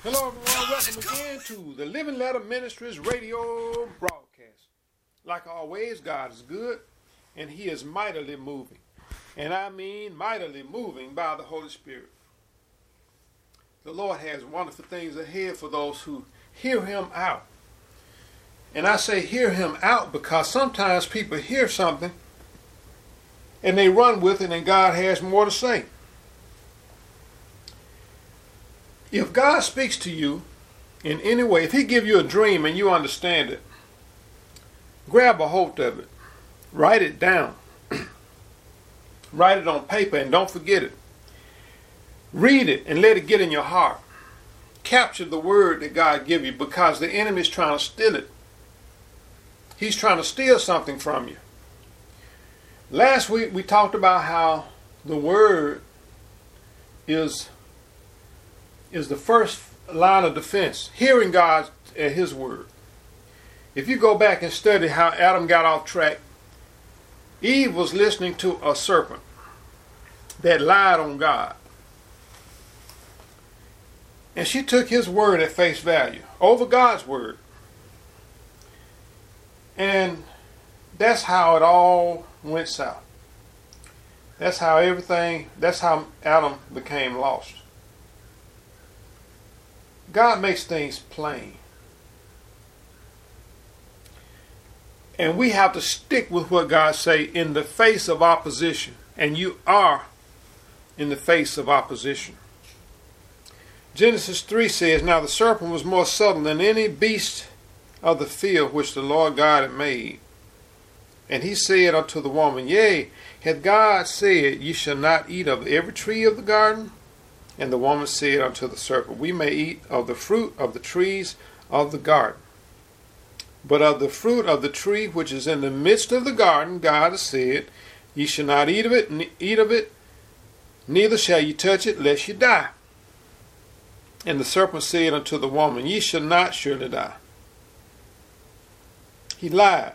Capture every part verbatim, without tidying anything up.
Hello everyone, welcome again to the Living Letter Ministries radio broadcast. Like always, God is good and He is mightily moving. And I mean mightily moving by the Holy Spirit. The Lord has wonderful things ahead for those who hear Him out. And I say hear Him out because sometimes people hear something and they run with it and God has more to say. If God speaks to you in any way, if He gives you a dream and you understand it, grab a hold of it. Write it down. Write it on paper and don't forget it. Read it and let it get in your heart. Capture the word that God gives you because the enemy is trying to steal it. He's trying to steal something from you. Last week we talked about how the word is is the first line of defense, hearing God at His word. If you go back and study how Adam got off track, Eve was listening to a serpent that lied on God. And she took his word at face value over God's word. And that's how it all went south. That's how everything, that's how Adam became lost. God makes things plain. And we have to stick with what God say in the face of opposition. And you are in the face of opposition. Genesis three says, Now the serpent was more subtle than any beast of the field which the Lord God had made. And he said unto the woman, Yea, hath God said, Ye shall not eat of every tree of the garden? And the woman said unto the serpent, We may eat of the fruit of the trees of the garden. But of the fruit of the tree which is in the midst of the garden, God has said, Ye shall not eat of it, eat of it, neither shall ye touch it, lest ye die. And the serpent said unto the woman, Ye shall not surely die. He lied.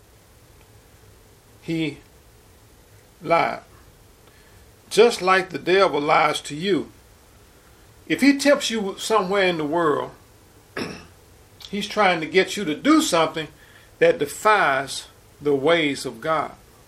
He lied. Just like the devil lies to you. If he tempts you somewhere in the world, he's trying to get you to do something that defies the ways of God.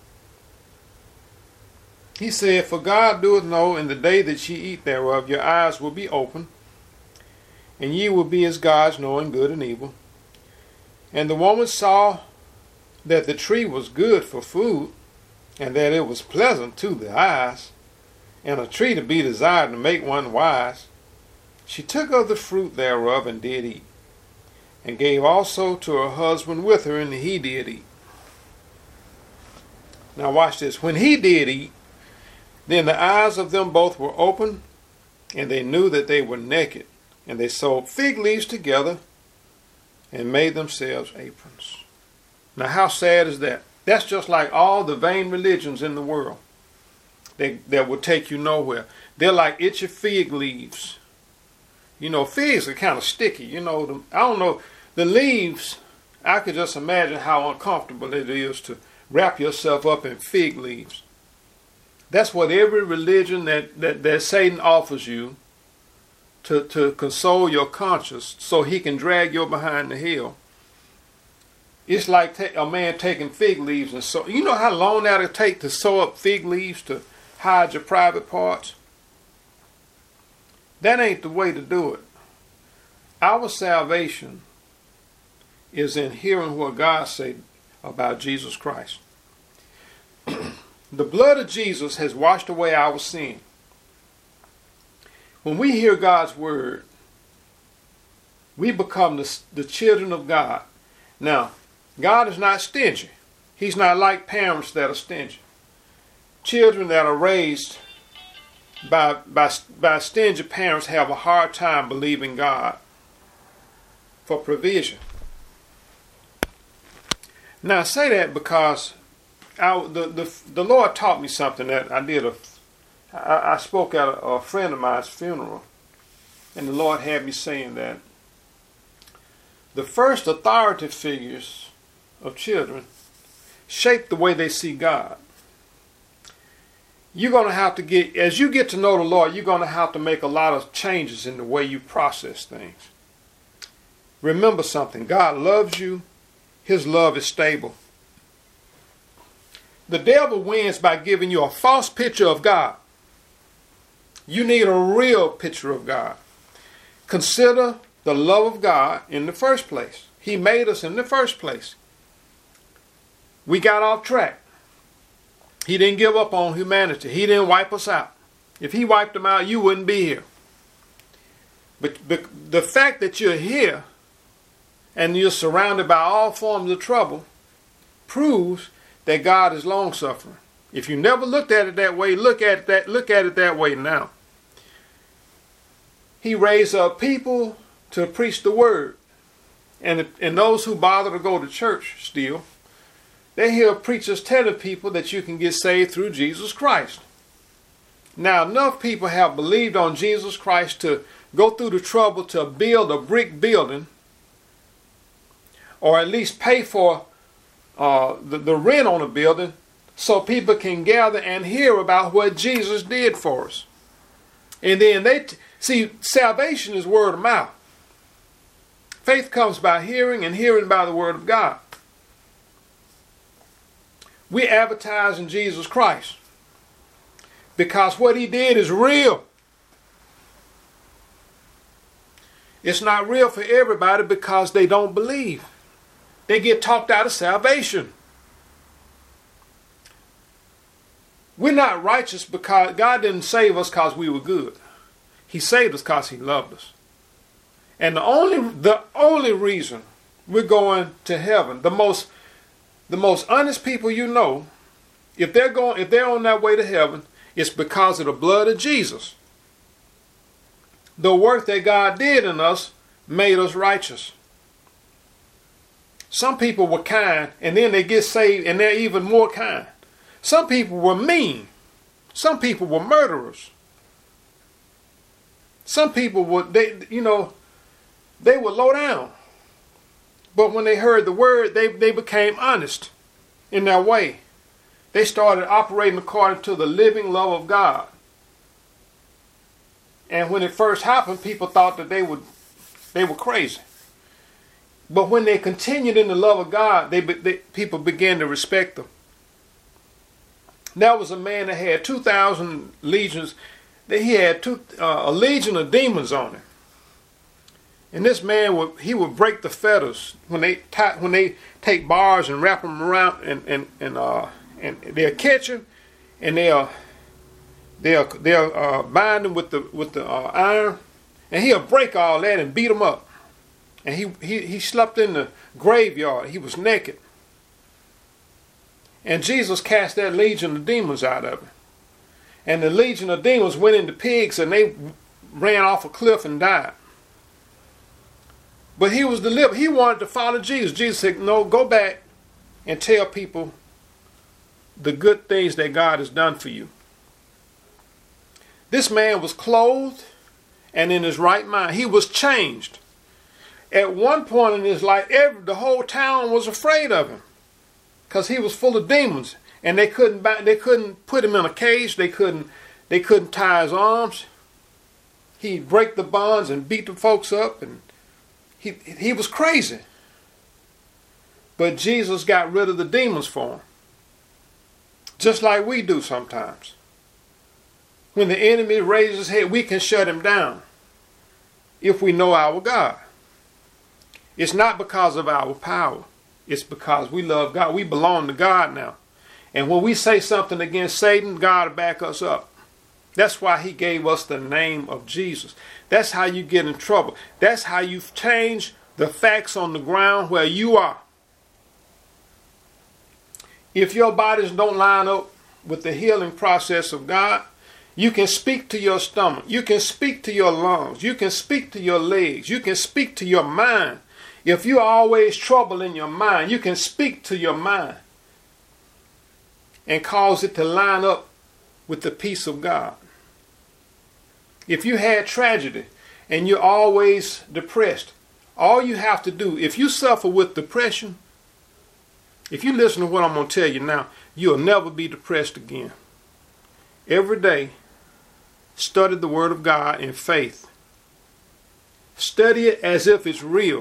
He said, For God doeth know in the day that ye eat thereof, your eyes will be open, and ye will be as gods, knowing good and evil. And the woman saw that the tree was good for food, and that it was pleasant to the eyes, and a tree to be desired to make one wise. She took of the fruit thereof and did eat, and gave also to her husband with her, and he did eat. Now watch this. When he did eat, then the eyes of them both were open, and they knew that they were naked, and they sewed fig leaves together, and made themselves aprons. Now how sad is that? That's just like all the vain religions in the world they, that will take you nowhere. They're like itchy fig leaves. You know, figs are kind of sticky. You know, the, I don't know, the leaves, I could just imagine how uncomfortable it is to wrap yourself up in fig leaves. That's what every religion that, that, that Satan offers you to, to console your conscience so he can drag you behind the hill. It's like ta- a man taking fig leaves and sew. You know how long that'll take to sew up fig leaves to hide your private parts? That ain't the way to do it. Our salvation is in hearing what God said about Jesus Christ. The blood of Jesus has washed away our sin. When we hear God's word, we become the, the children of God. Now, God is not stingy. He's not like parents that are stingy. Children that are raised by, by, by stingy parents have a hard time believing God for provision. Now I say that because I, the, the, the Lord taught me something that I did. A, I, I spoke at a, a friend of mine's funeral, and the Lord had me saying that the first authority figures of children shape the way they see God. you're going to have to get, as you get to know the Lord, you're going to have to make a lot of changes in the way you process things. Remember something. God loves you. His love is stable. The devil wins by giving you a false picture of God. You need a real picture of God. Consider the love of God in the first place. He made us in the first place. We got off track. He didn't give up on humanity. He didn't wipe us out. If he wiped them out, you wouldn't be here. But, but the fact that you're here and you're surrounded by all forms of trouble proves that God is long-suffering. If you never looked at it that way, look at it that, look at it that way now. He raised up people to preach the word. And, and those who bother to go to church still, they hear preachers telling people that you can get saved through Jesus Christ. Now, enough people have believed on Jesus Christ to go through the trouble to build a brick building, or at least pay for uh, the, the rent on a building, so people can gather and hear about what Jesus did for us. And then they, t- see, salvation is word of mouth. Faith comes by hearing, and hearing by the word of God. We advertise in Jesus Christ because what he did is real. It's not real for everybody because they don't believe. They get talked out of salvation. We're not righteous because God didn't save us because we were good. He saved us because he loved us. And the only the only reason we're going to heaven, the most the most honest people you know, if they're going if they're on their way to heaven, it's because of the blood of Jesus. The work that God did in us made us righteous. Some people were kind, and then they get saved, and they're even more kind. Some people were mean. Some people were murderers. Some people were, they, you know, they were low down. But when they heard the word, they, they became honest in their way. They started operating according to the living love of God. And when it first happened, people thought that they would, they were crazy. But when they continued in the love of God, they, they people began to respect them. There was a man that had two thousand legions. That he had two, uh, a legion of demons on him. And this man would he would break the fetters when they tie, when they take bars and wrap them around and and and uh and they'll catch him and they'll they'll they'll uh, bind him with the with the uh, iron, and he'll break all that and beat him up. And he, he, he slept in the graveyard. He was naked. And Jesus cast that legion of demons out of him. And the legion of demons went into pigs, and they ran off a cliff and died. But he was delivered. He wanted to follow Jesus. Jesus said, no, go back and tell people the good things that God has done for you. This man was clothed and in his right mind. He was changed. At one point in his life, every, the whole town was afraid of him because he was full of demons, and they couldn't they couldn't put him in a cage. They couldn't they couldn't tie his arms. He'd break the bonds and beat the folks up, and he he was crazy. But Jesus got rid of the demons for him, just like we do sometimes. When the enemy raises his head, we can shut him down if we know our God. It's not because of our power. It's because we love God. We belong to God now. And when we say something against Satan, God will back us up. That's why he gave us the name of Jesus. That's how you get in trouble. That's how you change the facts on the ground where you are. If your bodies don't line up with the healing process of God, you can speak to your stomach. You can speak to your lungs. You can speak to your legs. You can speak to your mind. If you're always trouble in your mind, you can speak to your mind and cause it to line up with the peace of God. If you had tragedy and you're always depressed, all you have to do, if you suffer with depression, if you listen to what I'm going to tell you now, you'll never be depressed again. every day, study the Word of God in faith. Study it as if it's real.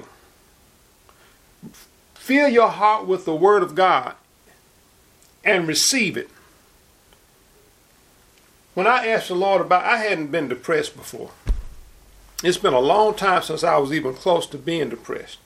Fill your heart with the Word of God and receive it. When I asked the Lord about, I hadn't been depressed before. It's been a long time since I was even close to being depressed.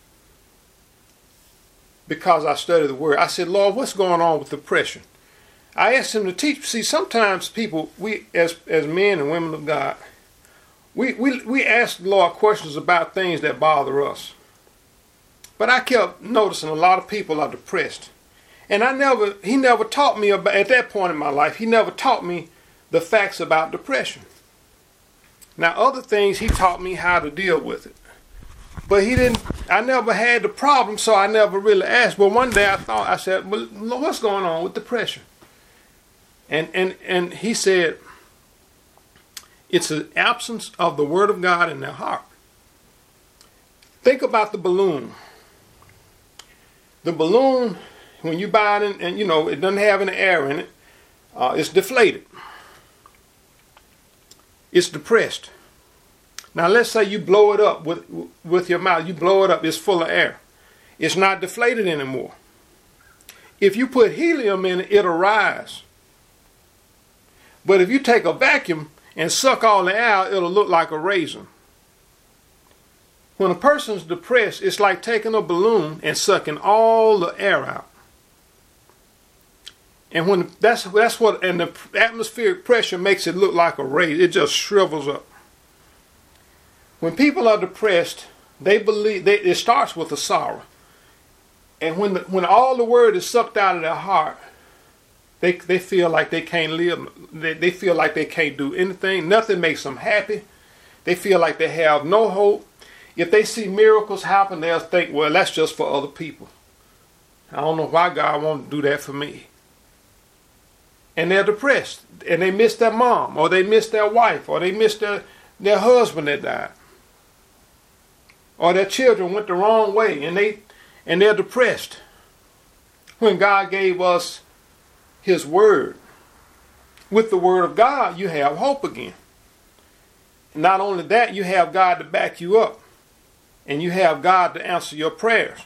Because I studied the Word. I said, Lord, what's going on with depression? I asked him to teach. See, sometimes people, we as as men and women of God, we, we, we ask the Lord questions about things that bother us. But I kept noticing a lot of people are depressed. And I never, he never taught me about, at that point in my life, he never taught me the facts about depression. Now, other things, he taught me how to deal with it. But he didn't, I never had the problem, so I never really asked. But one day I thought, I said, well, what's going on with depression? And, and, and he said, it's an absence of the Word of God in their heart. Think about the balloon. The balloon, when you buy it, and, and you know, it doesn't have any air in it, uh, it's deflated. It's depressed. Now let's say you blow it up with, with your mouth. You blow it up, it's full of air. It's not deflated anymore. If you put helium in it, it'll rise. But if you take a vacuum and suck all the air, it'll look like a raisin. When a person's depressed, it's like taking a balloon and sucking all the air out. And when that's that's what, and the atmospheric pressure makes it look like a raisin. It just shrivels up. When people are depressed, they believe they, it starts with a sorrow. And when the, when all the word is sucked out of their heart, they they feel like they can't live. They, they feel like they can't do anything. Nothing makes them happy. They feel like they have no hope. If they see miracles happen, they'll think, well, that's just for other people. I don't know why God won't do that for me. And they're depressed. And they miss their mom, or they miss their wife, or they miss their, their husband that died. Or their children went the wrong way, and, they, and they're depressed. When God gave us His Word. With the Word of God, you have hope again. Not only that, you have God to back you up. And you have God to answer your prayers.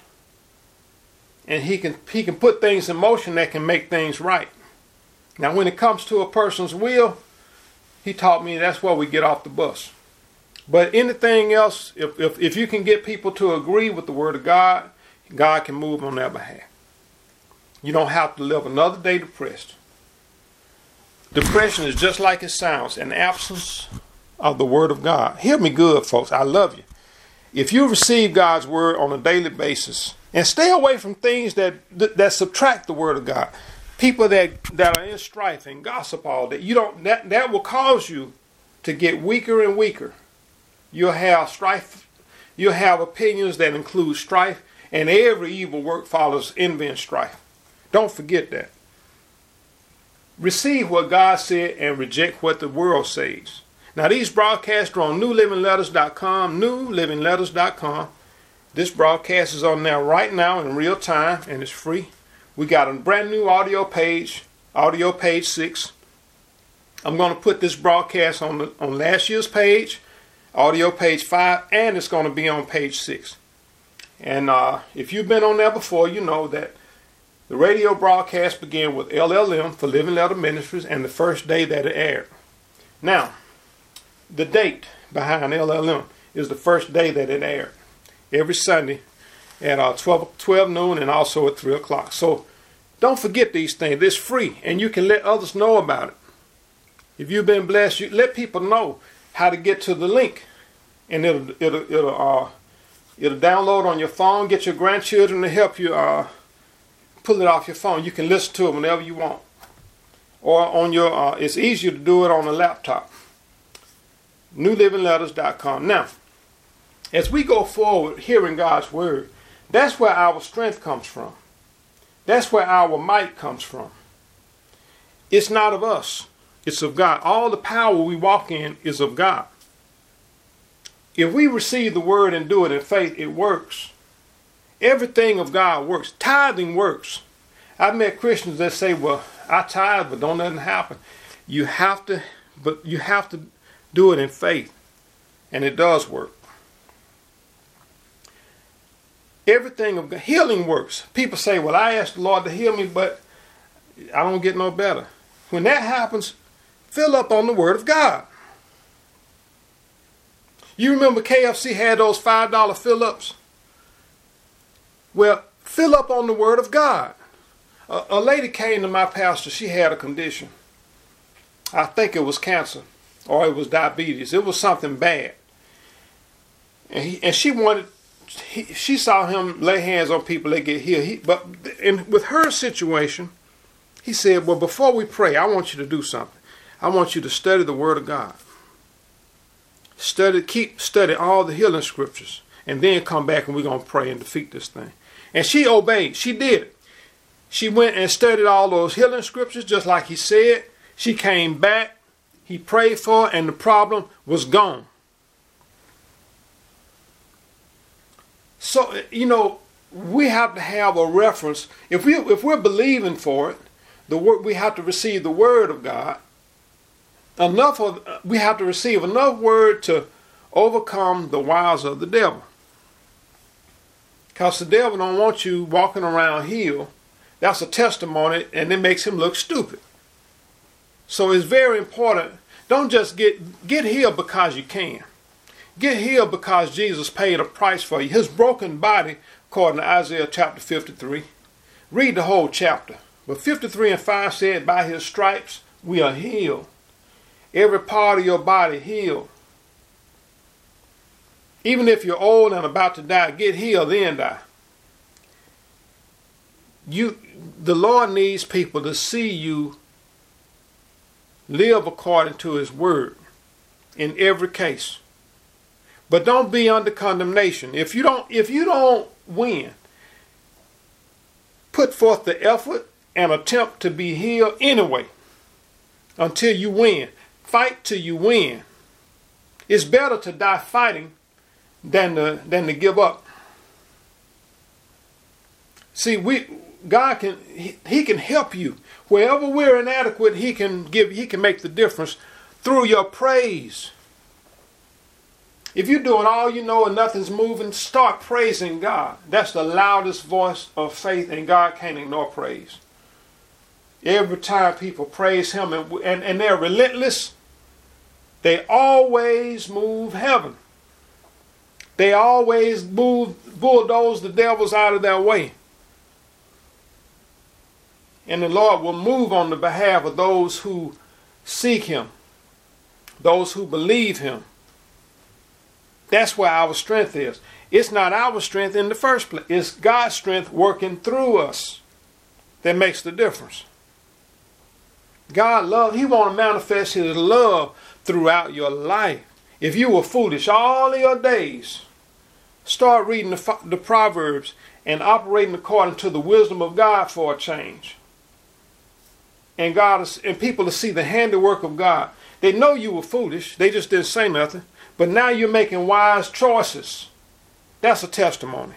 And he can, he can put things in motion that can make things right. Now, when it comes to a person's will, he taught me that's where we get off the bus. But anything else, if, if, if you can get people to agree with the Word of God, God can move on their behalf. You don't have to live another day depressed. Depression is just like it sounds, an absence of the Word of God. Hear me good, folks. I love you. If you receive God's Word on a daily basis, and stay away from things that that, that subtract the Word of God, people that, that are in strife and gossip all day, you don't that, that will cause you to get weaker and weaker. You'll have strife, you'll have opinions that include strife, and every evil work follows envy and strife. Don't forget that. Receive what God said and reject what the world says. Now, these broadcasts are on new living letters dot com, new living letters dot com. This broadcast is on there right now in real time, and it's free. We got a brand new audio page, audio page six. I'm going to put this broadcast on the, on last year's page, audio page five, and it's going to be on page six. And uh, if you've been on there before, you know that the radio broadcast began with L L M for Living Letter Ministries, and the first day that it aired. Now, the date behind L L M is the first day that it aired. Every Sunday at uh, twelve, twelve noon and also at three o'clock. So don't forget these things. It's free, and you can let others know about it. If you've been blessed, you let people know how to get to the link. And it'll, it'll, it'll, uh, it'll download on your phone. Get your grandchildren to help you uh, pull it off your phone. You can listen to it whenever you want. Or on your, uh, it's easier to do it on a laptop. new living letters dot com. Now, as we go forward hearing God's Word, that's where our strength comes from. That's where our might comes from. It's not of us. It's of God. All the power we walk in is of God. If we receive the Word and do it in faith, it works. Everything of God works. Tithing works. I've met Christians that say, well, I tithe, but don't nothing happen. You have to, but you have to do it in faith, and it does work. Everything of healing works. People say, well, I asked the Lord to heal me, but I don't get no better. When that happens, fill up on the Word of God. You remember K F C had those five dollar fill-ups? Well, fill up on the Word of God. A, a lady came to my pastor. She had a condition. I think it was cancer or it was diabetes. It was something bad. And, he, and she wanted, he, she saw him lay hands on people, they get healed. He, but in, with her situation, he said, well, before we pray, I want you to do something. I want you to study the Word of God. Study, keep studying all the healing scriptures. And then come back and we're going to pray and defeat this thing. And she obeyed. She did it. She went and studied all those healing scriptures just like he said. She came back. He prayed for her and the problem was gone. So, you know, we have to have a reference. If, we, if we're believing for it, the word, we have to receive the Word of God. Enough of, we have to receive enough word to overcome the wiles of the devil. Because the devil don't want you walking around healed. That's a testimony, and it makes him look stupid. So it's very important. Don't just get, get healed because you can. Get healed because Jesus paid a price for you. His broken body, according to Isaiah chapter fifty-three. Read the whole chapter. But fifty-three and five said, by his stripes we are healed. Every part of your body healed. Even if you're old and about to die, get healed, then die. You, the Lord needs people to see you live according to His Word in every case. But don't be under condemnation. If you don't, if you don't win, put forth the effort and attempt to be healed anyway until you win. Fight till you win. It's better to die fighting than to, than to give up. See, we God can he, he can help you. Wherever we're inadequate, He can give He can make the difference through your praise. If you're doing all you know and nothing's moving, start praising God. That's the loudest voice of faith, and God can't ignore praise. Every time people praise Him and, and, and they're relentless, they always move heaven. They always move, bulldoze the devils out of their way. And the Lord will move on the behalf of those who seek Him, those who believe Him. That's where our strength is. It's not our strength in the first place. It's God's strength working through us that makes the difference. God love, He want to manifest His love throughout your life. If you were foolish all of your days, start reading the, the Proverbs and operating according to the wisdom of God for a change. And God is, and people to see the handiwork of God. They know you were foolish. They just didn't say nothing. But now you're making wise choices. That's a testimony.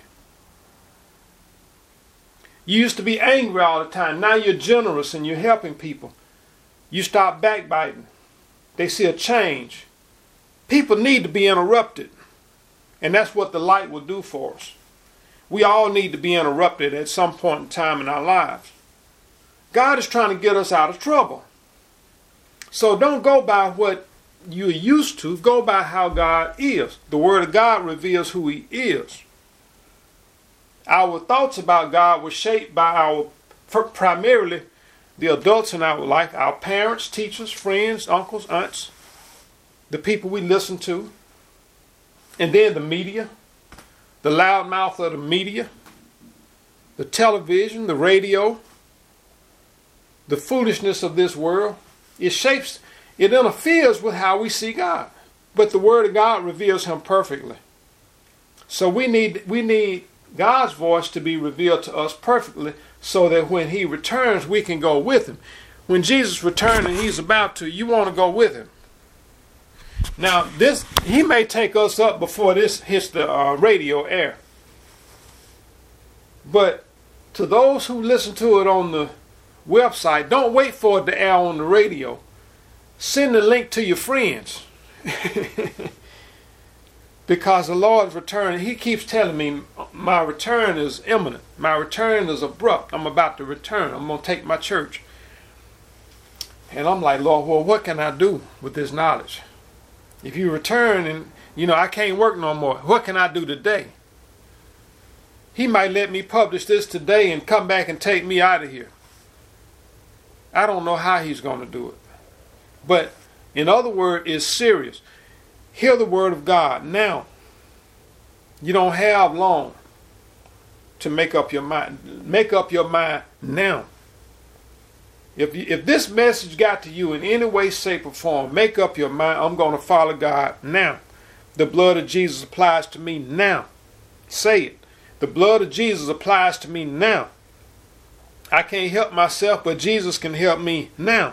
You used to be angry all the time. Now you're generous and you're helping people. You stop backbiting. They see a change. People need to be interrupted. And that's what the light will do for us. We all need to be interrupted at some point in time in our lives. God is trying to get us out of trouble. So don't go by what you're used to. Go by how God is. The Word of God reveals who He is. Our thoughts about God were shaped by our, primarily, the adults in our life, our parents, teachers, friends, uncles, aunts, the people we listen to, and then the media, the loudmouth of the media, the television, the radio, the foolishness of this world. It shapes, it interferes with how we see God. But the Word of God reveals Him perfectly. So we need, we need God's voice to be revealed to us perfectly so that when He returns, we can go with Him. When Jesus returns and He's about to, you want to go with Him. Now, this He may take us up before this hits the uh, radio air. But to those who listen to it on the website, don't wait for it to air on the radio. Send the link to your friends. Because the Lord's return, he keeps telling me my return is imminent. My return is abrupt. I'm about to return. I'm going to take my church. And I'm like, Lord, well, what can I do with this knowledge? If you return and, you know, I can't work no more, what can I do today? He might let me publish this today and come back and take me out of here. I don't know how he's going to do it. But in other words, it's serious. Hear the word of God now. You don't have long to make up your mind. Make up your mind now. If you, if this message got to you in any way, shape, or form, make up your mind. I'm going to follow God now. The blood of Jesus applies to me now. Say it. The blood of Jesus applies to me now. I can't help myself, but Jesus can help me now.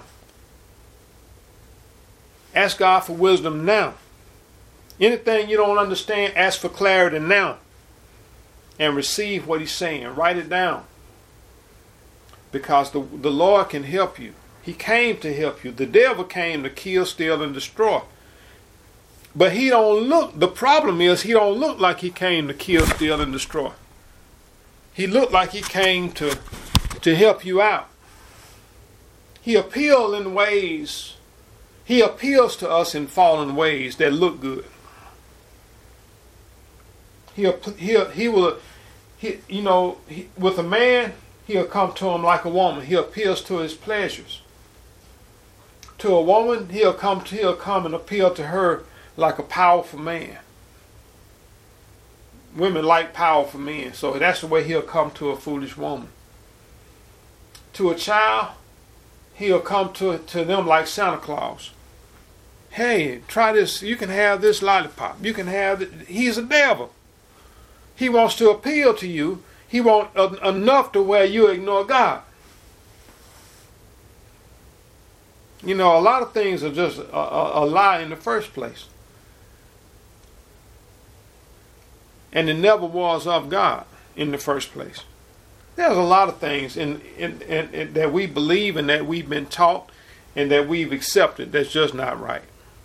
Ask God for wisdom now. Anything you don't understand, ask for clarity now. And receive what he's saying. Write it down. Because the, the Lord can help you. He came to help you. The devil came to kill, steal, and destroy. But he don't look, the problem is he don't look like he came to kill, steal, and destroy. He looked like he came to, to help you out. He appeals in ways, he appeals to us in fallen ways that look good. He he he will, he you know, he, with a man, he'll come to him like a woman. He appeals to his pleasures. To a woman, he'll come to he'll come and appeal to her like a powerful man. Women like powerful men, so that's the way he'll come to a foolish woman. To a child, he'll come to to them like Santa Claus. Hey, try this. You can have this lollipop. You can have it. He's a devil. He wants to appeal to you. He wants uh, enough to where you ignore God. You know, a lot of things are just a, a, a lie in the first place. And it never was of God in the first place. There's a lot of things in, in, in, in that we believe and that we've been taught and that we've accepted that's just not right.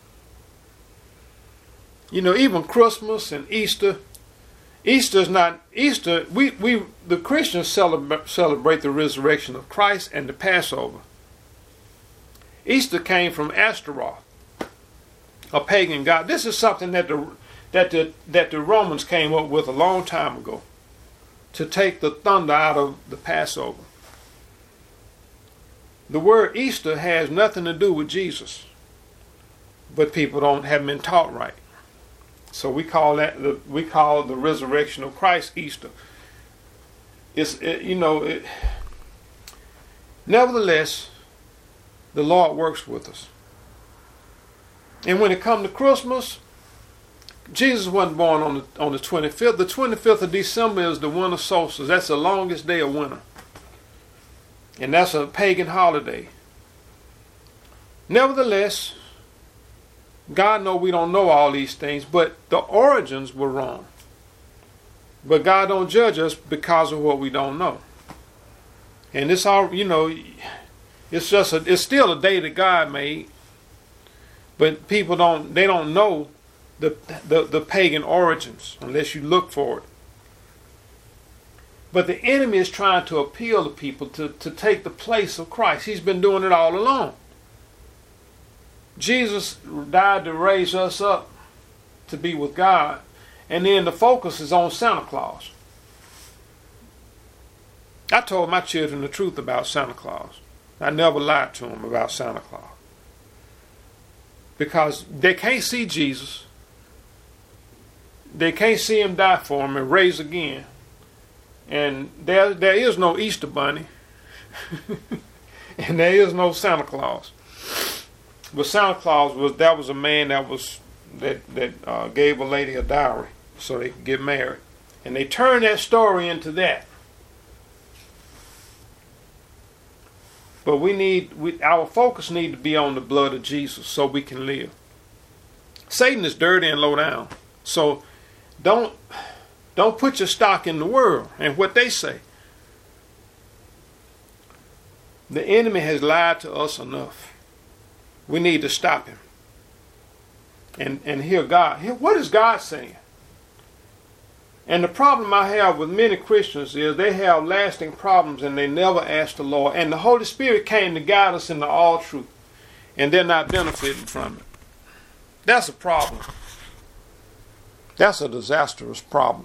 You know, even Christmas and Easter, Easter's not Easter. We we the Christians celebrate celebrate the resurrection of Christ and the Passover. Easter came from Ashtaroth, a pagan god. This is something that the that the that the Romans came up with a long time ago, to take the thunder out of the Passover. The word Easter has nothing to do with Jesus, but people don't haven't been taught right. So we call that the we call the resurrection of Christ Easter. It's it, you know it, nevertheless, the Lord works with us. And when it comes to Christmas, Jesus wasn't born on the on the twenty-fifth. The twenty-fifth of December is the winter solstice. That's the longest day of winter, and that's a pagan holiday. Nevertheless, God knows we don't know all these things, but the origins were wrong. But God don't judge us because of what we don't know. And it's all, you know, it's just a, it's still a day that God made, but people don't they don't know the the the pagan origins unless you look for it. But the enemy is trying to appeal to people to, to take the place of Christ. He's been doing it all along. Jesus died to raise us up to be with God, and then the focus is on Santa Claus. I told my children the truth about Santa Claus. I never lied to them about Santa Claus. Because they can't see Jesus. They can't see him die for them and raise again. And there, there is no Easter bunny. And there is no Santa Claus. But Santa Claus was that was a man that was that that uh, gave a lady a dowry so they could get married, and they turned that story into that. But we need we, our focus need to be on the blood of Jesus so we can live. Satan is dirty and low down, so don't don't put your stock in the world and what they say. The enemy has lied to us enough. we need to stop him and, and hear God. What is God saying? And the problem I have with many Christians is they have lasting problems and they never ask the Lord. And the Holy Spirit came to guide us into all truth. And they're not benefiting from it. That's a problem. That's a disastrous problem.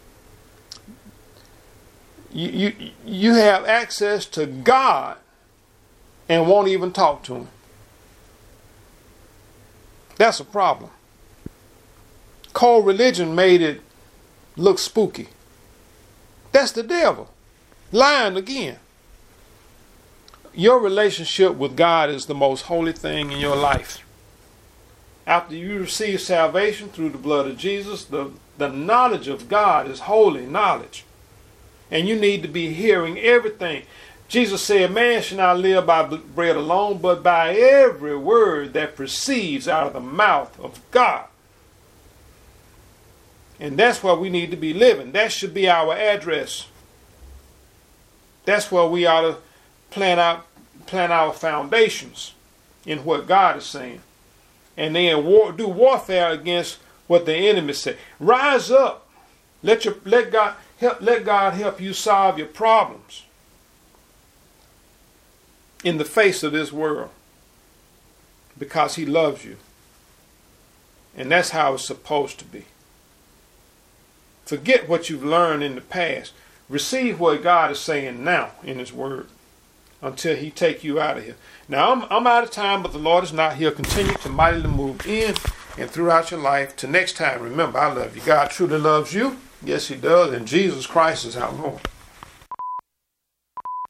You, you, you have access to God and won't even talk to him. That's a problem. Co-religion made it look spooky. That's the devil lying again. Your relationship with God is the most holy thing in your life. After you receive salvation through the blood of Jesus, the, the knowledge of God is holy knowledge. And you need to be hearing everything. Jesus said, man shall not live by bread alone, but by every word that proceeds out of the mouth of God. And that's where we need to be living. That should be our address. That's where we ought to plan out, plan our foundations in what God is saying. And then war, do warfare against what the enemy said. Rise up. Let your let God help let God help you solve your problems in the face of this world. Because he loves you. And that's how it's supposed to be. Forget what you've learned in the past. Receive what God is saying now in his word until he take you out of here. Now, I'm, I'm out of time, but the Lord is not here. Continue to mightily move in and throughout your life. Till next time, remember, I love you. God truly loves you. Yes, he does. And Jesus Christ is our Lord.